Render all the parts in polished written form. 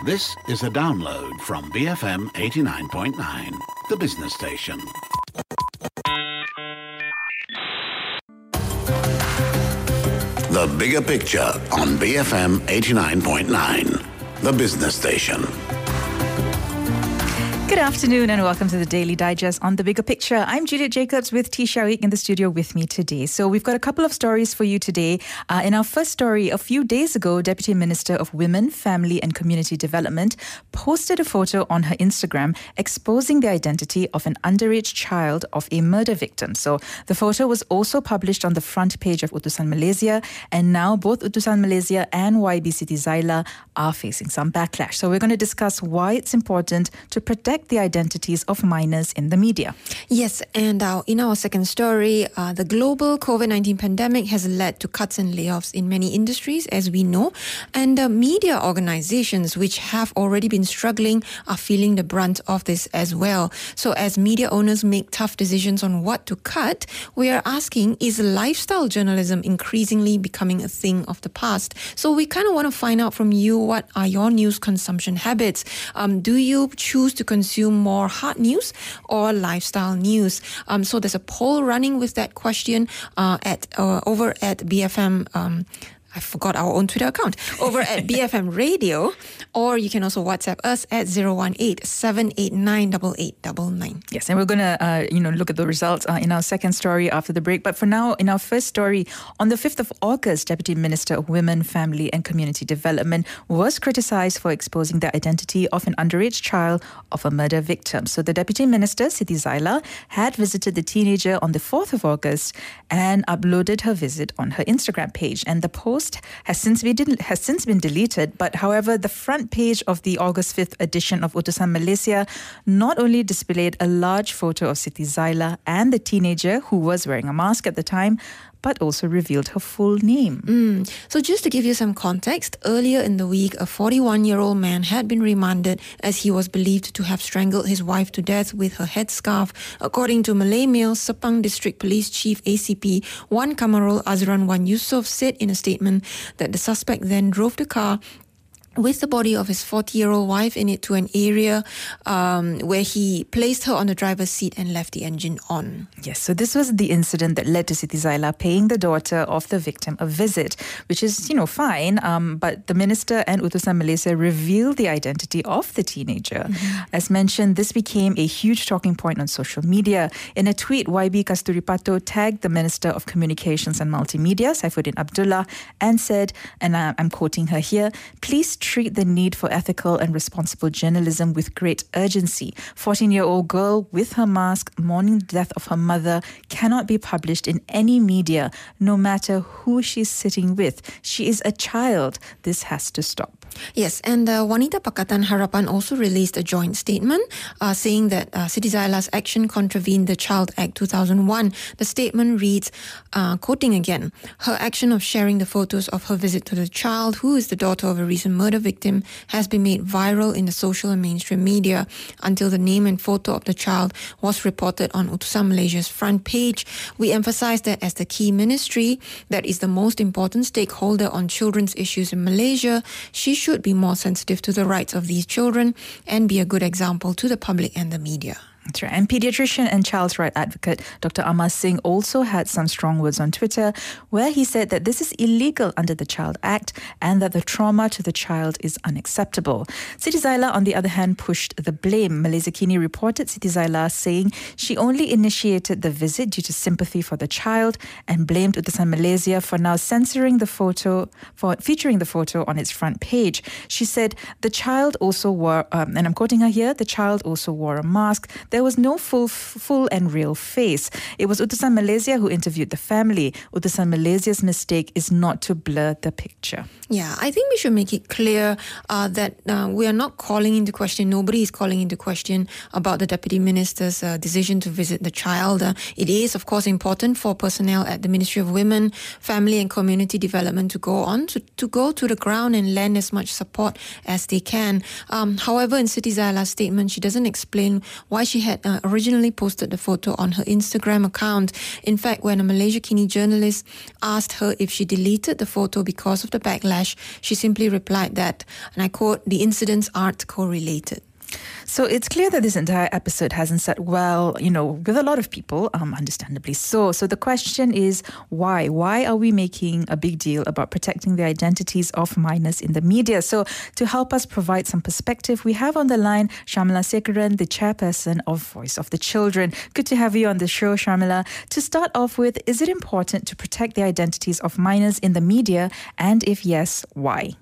This is a download from BFM 89.9, the business station. The Bigger Picture on BFM 89.9, the business station. Good afternoon and welcome to the Daily Digest on The Bigger Picture. I'm Juliet Jacobs with T. Shawick in the studio with me today. So we've got a couple of stories for you today. In our first story, a few days ago, Deputy Minister of Women, Family and Community Development posted a photo on her Instagram exposing the identity of an underage child of a murder victim. So the photo was also published on the front page of Utusan Malaysia, and now both Utusan Malaysia and YB Siti Zaila are facing some backlash. So we're going to discuss why it's important to protect the identities of minors in the media. Yes, and in our second story, the global COVID-19 pandemic has led to cuts and layoffs in many industries, as we know, and media organizations which have already been struggling are feeling the brunt of this as well. So as media owners make tough decisions on what to cut, we are asking, is lifestyle journalism increasingly becoming a thing of the past? So we kind of want to find out from you, what are your news consumption habits? Do you choose to consume more hard news or lifestyle news? So there's a poll running with that question over at BFM. I forgot our own Twitter account, over at BFM Radio, or you can also WhatsApp us at 018-789-8899. Yes, and we're going to look at the results in our second story after the break. But for now, in our first story, on the 5th of August, Deputy Minister of Women, Family and Community Development was criticised for exposing the identity of an underage child of a murder victim. So the Deputy Minister, Siti Zaila, had visited the teenager on the 4th of August and uploaded her visit on her Instagram page. And the post has since been deleted, but however, the front page of the August 5th edition of Utusan Malaysia not only displayed a large photo of Siti Zaila and the teenager, who was wearing a mask at the time, but also revealed her full name. So just to give you some context, earlier in the week, a 41-year-old man had been remanded as he was believed to have strangled his wife to death with her headscarf. According to Malay Mail, Sepang District Police Chief ACP Wan Kamarul Azran Wan Yusof said in a statement that the suspect then drove the car with the body of his 40-year-old wife in it to an area where he placed her on the driver's seat and left the engine on. Yes, so this was the incident that led to Siti Zaila paying the daughter of the victim a visit, which is, fine, but the minister and Utusan Malaysia revealed the identity of the teenager. As mentioned, this became a huge talking point on social media. In a tweet, YB Kasturipato tagged the Minister of Communications and Multimedia, Saifuddin Abdullah, and said, and I'm quoting her here, "Please treat the need for ethical and responsible journalism with great urgency. 14-year-old girl with her mask mourning the death of her mother cannot be published in any media, no matter who she's sitting with. She is a child. This has to stop." Yes, and Wanita Pakatan Harapan also released a joint statement saying that Siti Zaila's action contravened the Child Act 2001. The statement reads, quoting again, "Her action of sharing the photos of her visit to the child, who is the daughter of a recent murder victim, has been made viral in the social and mainstream media until the name and photo of the child was reported on Utusan Malaysia's front page. We emphasize that as the key ministry that is the most important stakeholder on children's issues in Malaysia, she should be more sensitive to the rights of these children and be a good example to the public and the media." That's right. And pediatrician and child's rights advocate Dr. Amar Singh also had some strong words on Twitter, where he said that this is illegal under the Child Act and that the trauma to the child is unacceptable. Siti Zaila, on the other hand, pushed the blame. Malaysia Kini reported Siti Zaila saying she only initiated the visit due to sympathy for the child and blamed Utusan Malaysia for now censoring the photo, for featuring the photo on its front page. She said the child also wore, and I'm quoting her here, "The child also wore a mask. There was no full and real face. It was Utusan Malaysia who interviewed the family. Utusan Malaysia's mistake is not to blur the picture." Yeah, I think we should make it clear that we are not calling into question, nobody is calling into question about the Deputy Minister's decision to visit the child. It is, of course, important for personnel at the Ministry of Women, Family and Community Development to go to the ground and lend as much support as they can. However, in Siti Zaila's statement, she doesn't explain why she she had originally posted the photo on her Instagram account. In fact, when a Malaysia Kini journalist asked her if she deleted the photo because of the backlash, she simply replied that, and I quote, "The incidents aren't correlated." So it's clear that this entire episode hasn't sat well, with a lot of people, understandably so. So the question is, why? Why are we making a big deal about protecting the identities of minors in the media? So to help us provide some perspective, we have on the line Sharmila Sekaran, the chairperson of Voice of the Children. Good to have you on the show, Sharmila. To start off with, is it important to protect the identities of minors in the media? And if yes, why?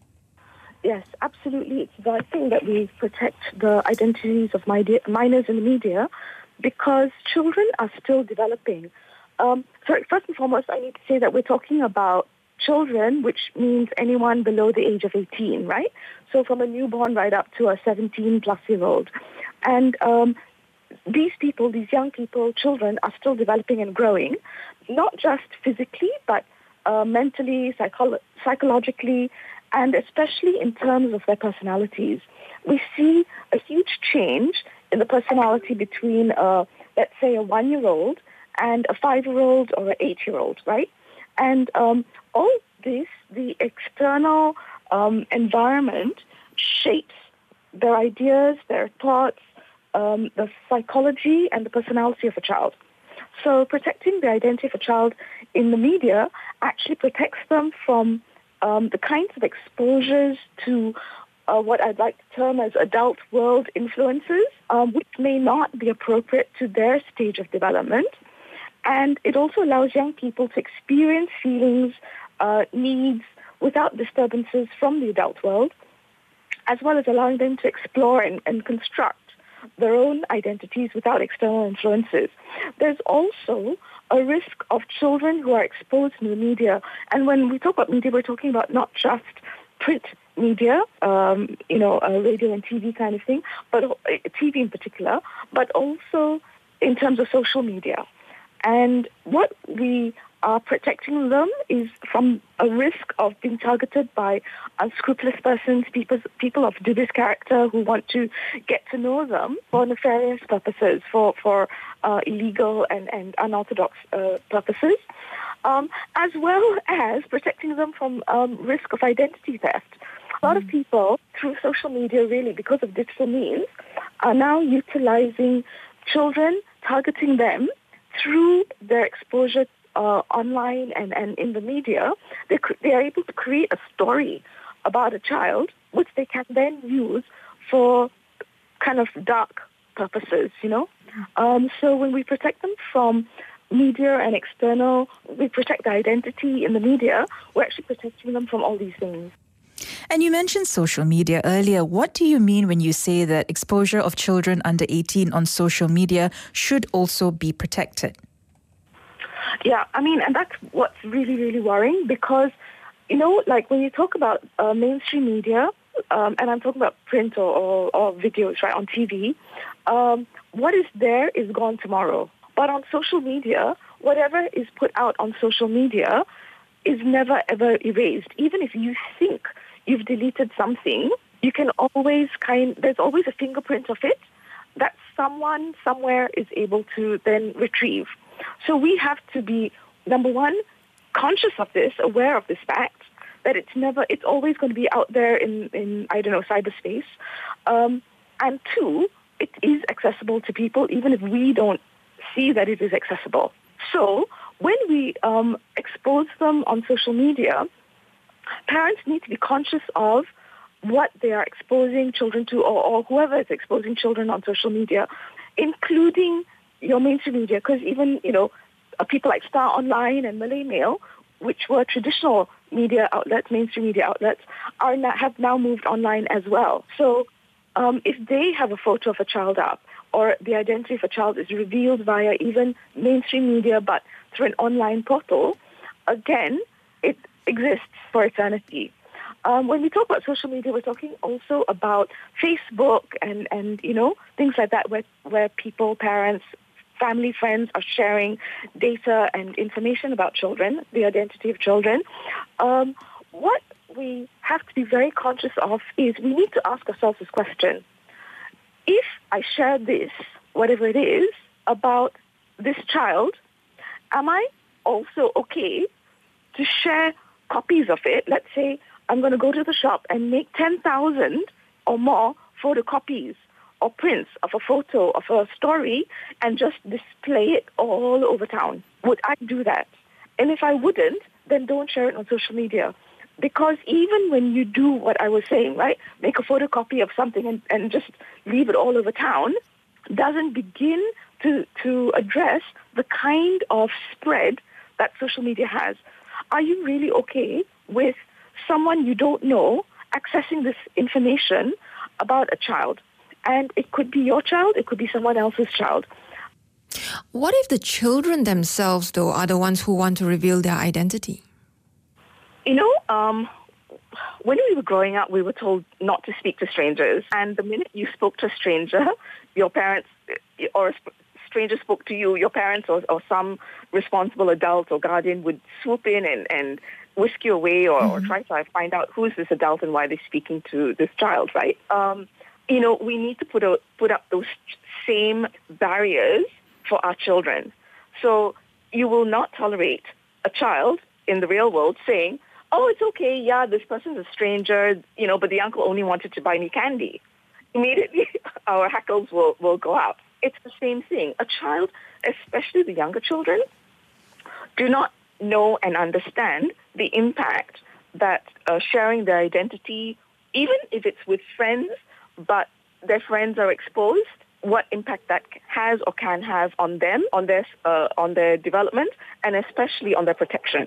Yes, absolutely. It's vital that we protect the identities of minors in the media because children are still developing. First and foremost, I need to say that we're talking about children, which means anyone below the age of 18, right? So from a newborn right up to a 17-plus-year-old. And these people, these young people, children, are still developing and growing, not just physically, but mentally, psychologically, and especially in terms of their personalities. We see a huge change in the personality between, let's say, a 1-year-old and a 5-year-old or an 8-year-old, right? And all this, the external environment shapes their ideas, their thoughts, the psychology and the personality of a child. So protecting the identity of a child in the media actually protects them from the kinds of exposures to what I'd like to term as adult world influences, which may not be appropriate to their stage of development. And it also allows young people to experience feelings, needs, without disturbances from the adult world, as well as allowing them to explore and construct their own identities without external influences. There's also a risk of children who are exposed to the media. And when we talk about media, we're talking about not just print media, radio and TV kind of thing, but TV in particular, but also in terms of social media. And what we are protecting them is from a risk of being targeted by unscrupulous persons, people of dubious character who want to get to know them for nefarious purposes, for illegal and unorthodox purposes, as well as protecting them from risk of identity theft. A lot of people, through social media, really, because of digital means, are now utilizing children, targeting them through their exposure online and in the media. They are able to create a story about a child, which they can then use for kind of dark purposes, So when we protect them from media and external, we protect the identity in the media, we're actually protecting them from all these things. And you mentioned social media earlier. What do you mean when you say that exposure of children under 18 on social media should also be protected? Yeah, and that's what's really, really worrying because, when you talk about mainstream media, and I'm talking about print or videos, right, on TV, what is there is gone tomorrow. But on social media, whatever is put out on social media is never, ever erased. Even if you think you've deleted something, you can always there's always a fingerprint of it that someone somewhere is able to then retrieve. So we have to be, number one, conscious of this, aware of this fact, that it's always going to be out there in cyberspace. And two, it is accessible to people, even if we don't see that it is accessible. So when we expose them on social media, parents need to be conscious of what they are exposing children to or whoever is exposing children on social media, including your mainstream media, because even, people like Star Online and Malay Mail, which were traditional media outlets, mainstream media outlets, have now moved online as well. So if they have a photo of a child up or the identity of a child is revealed via even mainstream media but through an online portal, again, it exists for eternity. When we talk about social media, we're talking also about Facebook and things like that where people, parents, family, friends are sharing data and information about children, the identity of children. What we have to be very conscious of is we need to ask ourselves this question. If I share this whatever it is, about this child, am I also okay to share copies of it? Let's say I'm going to go to the shop and make 10,000 or more photocopies or prints of a photo of a story and just display it all over town. Would I do that? And if I wouldn't, then don't share it on social media. Because even when you do what I was saying, right, make a photocopy of something and just leave it all over town, doesn't begin to address the kind of spread that social media has. Are you really okay with someone you don't know accessing this information about a child? And it could be your child, it could be someone else's child. What if the children themselves, though, are the ones who want to reveal their identity? You know, when we were growing up, we were told not to speak to strangers. And the minute you spoke to a stranger, your parents, or a stranger spoke to you, your parents or some responsible adult or guardian would swoop in and whisk you away or try to find out who is this adult and why they're speaking to this child, right? You know, we need to put up those same barriers for our children. So you will not tolerate a child in the real world saying, oh, it's okay, yeah, this person's a stranger, you know, but the uncle only wanted to buy me candy. Immediately, our hackles will go up. It's the same thing. A child, especially the younger children, do not know and understand the impact that sharing their identity, even if it's with friends, but their friends are exposed, what impact that has or can have on them, on their development, and especially on their protection.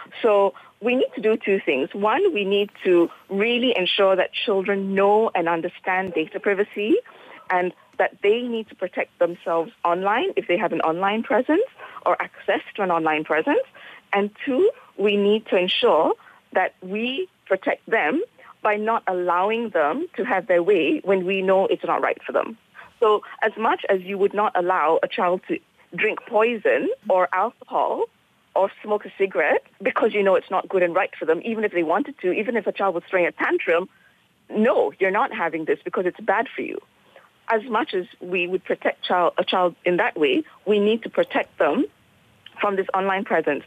So we need to do two things. One, we need to really ensure that children know and understand data privacy and that they need to protect themselves online if they have an online presence or access to an online presence. And two, we need to ensure that we protect them by not allowing them to have their way when we know it's not right for them. So as much as you would not allow a child to drink poison or alcohol or smoke a cigarette because you know it's not good and right for them, even if they wanted to, even if a child was throwing a tantrum, no, you're not having this because it's bad for you. As much as we would protect a child in that way, we need to protect them from this online presence.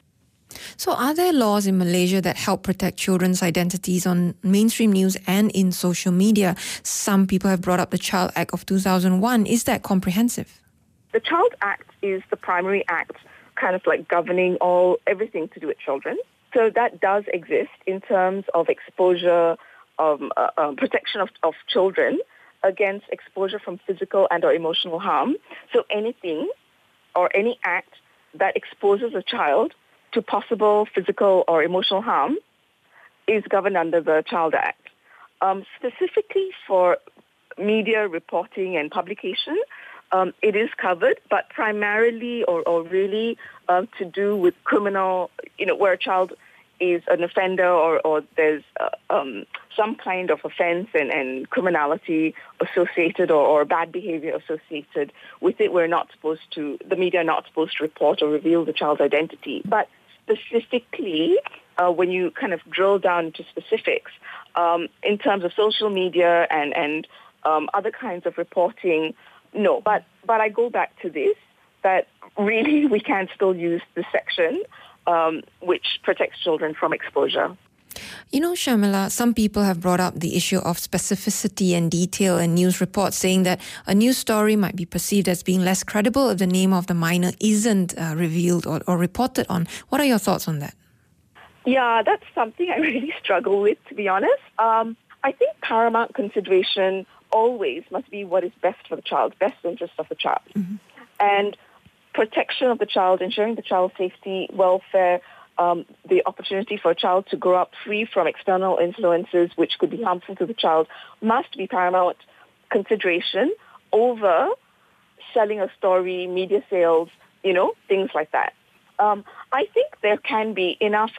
So are there laws in Malaysia that help protect children's identities on mainstream news and in social media? Some people have brought up the Child Act of 2001. Is that comprehensive? The Child Act is the primary act kind of like governing everything to do with children. So that does exist in terms of exposure, protection of children against exposure from physical and or emotional harm. So anything or any act that exposes a child to possible physical or emotional harm is governed under the Child Act. Specifically for media reporting and publication, it is covered, but primarily or really to do with criminal, where a child is an offender or there's some kind of offense and criminality associated or bad behavior associated with it. The media are not supposed to report or reveal the child's identity. But specifically, when you kind of drill down into specifics, in terms of social media and other kinds of reporting, no. But I go back to this, that really we can still use this section which protects children from exposure. You know, Sharmila, some people have brought up the issue of specificity and detail in news reports, saying that a news story might be perceived as being less credible if the name of the minor isn't revealed or reported on. What are your thoughts on that? Yeah, that's something I really struggle with, to be honest. I think paramount consideration always must be what is best for the child, best interest of the child. Mm-hmm. And protection of the child, ensuring the child's safety, welfare, the opportunity for a child to grow up free from external influences which could be harmful to the child must be paramount consideration over selling a story, media sales, things like that. I think there can be enough,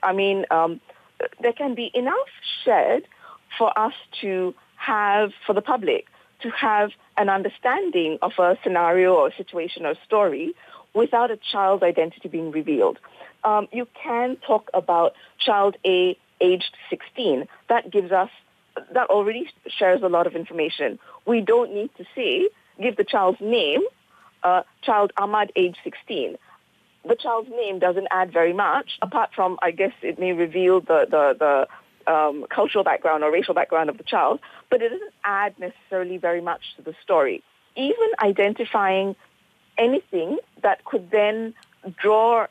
there can be enough shared for us to have, for the public, to have an understanding of a scenario or situation or story without a child's identity being revealed. You can talk about child A aged 16. That already shares a lot of information. We don't need to give the child's name child Ahmad, age 16. The child's name doesn't add very much, apart from, I guess, it may reveal the cultural background or racial background of the child, but it doesn't add necessarily very much to the story. Even identifying anything that could then draw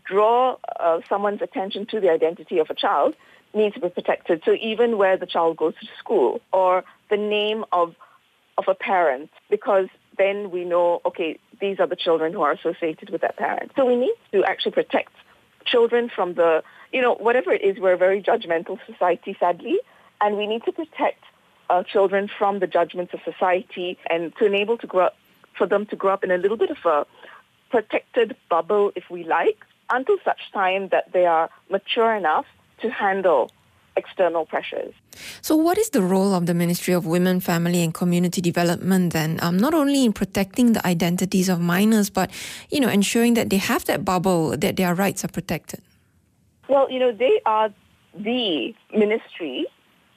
someone's attention to the identity of a child needs to be protected. So even where the child goes to school or the name of a parent, because then we know, okay, these are the children who are associated with that parent. So we need to actually protect children from whatever it is, we're a very judgmental society, sadly, and we need to protect children from the judgments of society and to enable for them to grow up in a little bit of a protected bubble, if we like, until such time that they are mature enough to handle external pressures. So what is the role of the Ministry of Women, Family and Community Development then? Not only in protecting the identities of minors, but, ensuring that they have that bubble, that their rights are protected? Well, they are the ministry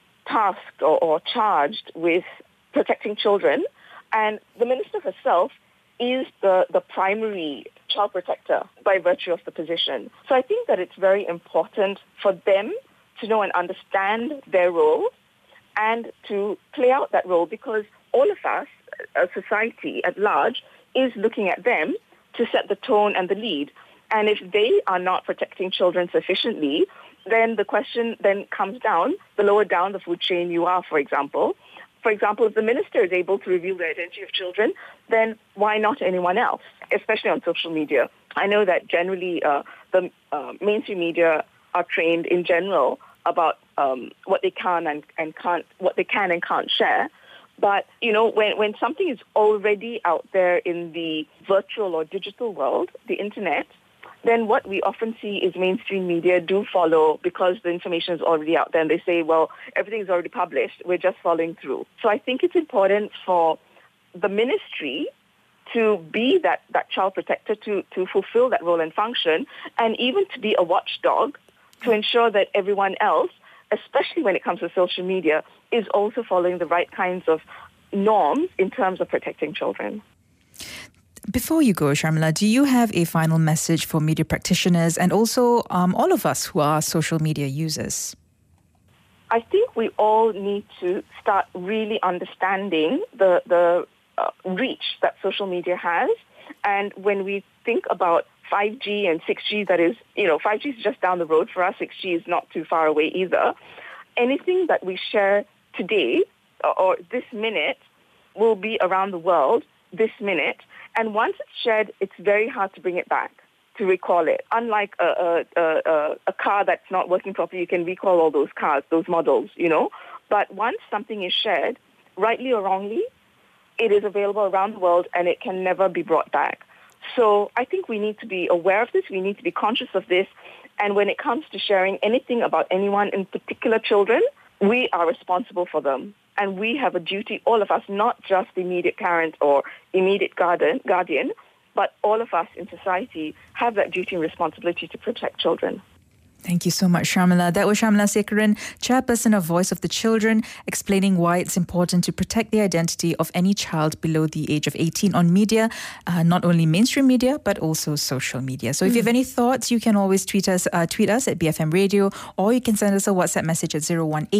tasked or charged with protecting children, and the minister herself is the primary child protector by virtue of the position. So I think that it's very important for them to know and understand their role and to play out that role, because all of us, society at large, is looking at them to set the tone and the lead. And if they are not protecting children sufficiently, then the question then comes down, the lower down the food chain you are, for example. For example, if the minister is able to reveal the identity of children, then why not anyone else, especially on social media? I know that generally the mainstream media are trained in general about what they can and can't share. But, when something is already out there in the virtual or digital world, the internet, then what we often see is mainstream media do follow because the information is already out there and they say, well, everything is already published, we're just following through. So I think it's important for the ministry to be that child protector, to fulfill that role and function, and even to be a watchdog to ensure that everyone else, especially when it comes to social media, is also following the right kinds of norms in terms of protecting children. Before you go, Sharmila, do you have a final message for media practitioners and also all of us who are social media users? I think we all need to start really understanding the reach that social media has. And when we think about 5G and 6G, that is, 5G is just down the road for us, 6G is not too far away either. Anything that we share today or this minute will be around the world this minute. And once it's shared, it's very hard to bring it back, to recall it. Unlike a car that's not working properly, you can recall all those cars, those models, But once something is shared, rightly or wrongly, it is available around the world and it can never be brought back. So I think we need to be aware of this. We need to be conscious of this. And when it comes to sharing anything about anyone, in particular children, we are responsible for them. And we have a duty, all of us, not just the immediate parent or immediate guardian, but all of us in society have that duty and responsibility to protect children. Thank you so much, Sharmila. That was Sharmila Sekaran, Chairperson of Voice of the Children, explaining why it's important to protect the identity of any child below the age of 18 on media, not only mainstream media, but also social media. So if you have any thoughts, you can always tweet us at BFM Radio, or you can send us a WhatsApp message at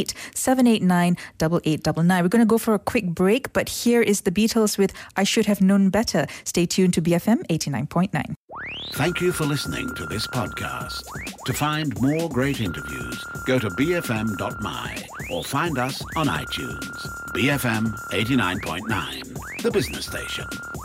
018-789-8899. We're going to go for a quick break, but here is the Beatles with I Should Have Known Better. Stay tuned to BFM 89.9. Thank you for listening to this podcast. To find more great interviews, go to bfm.my or find us on iTunes. BFM 89.9, the business station.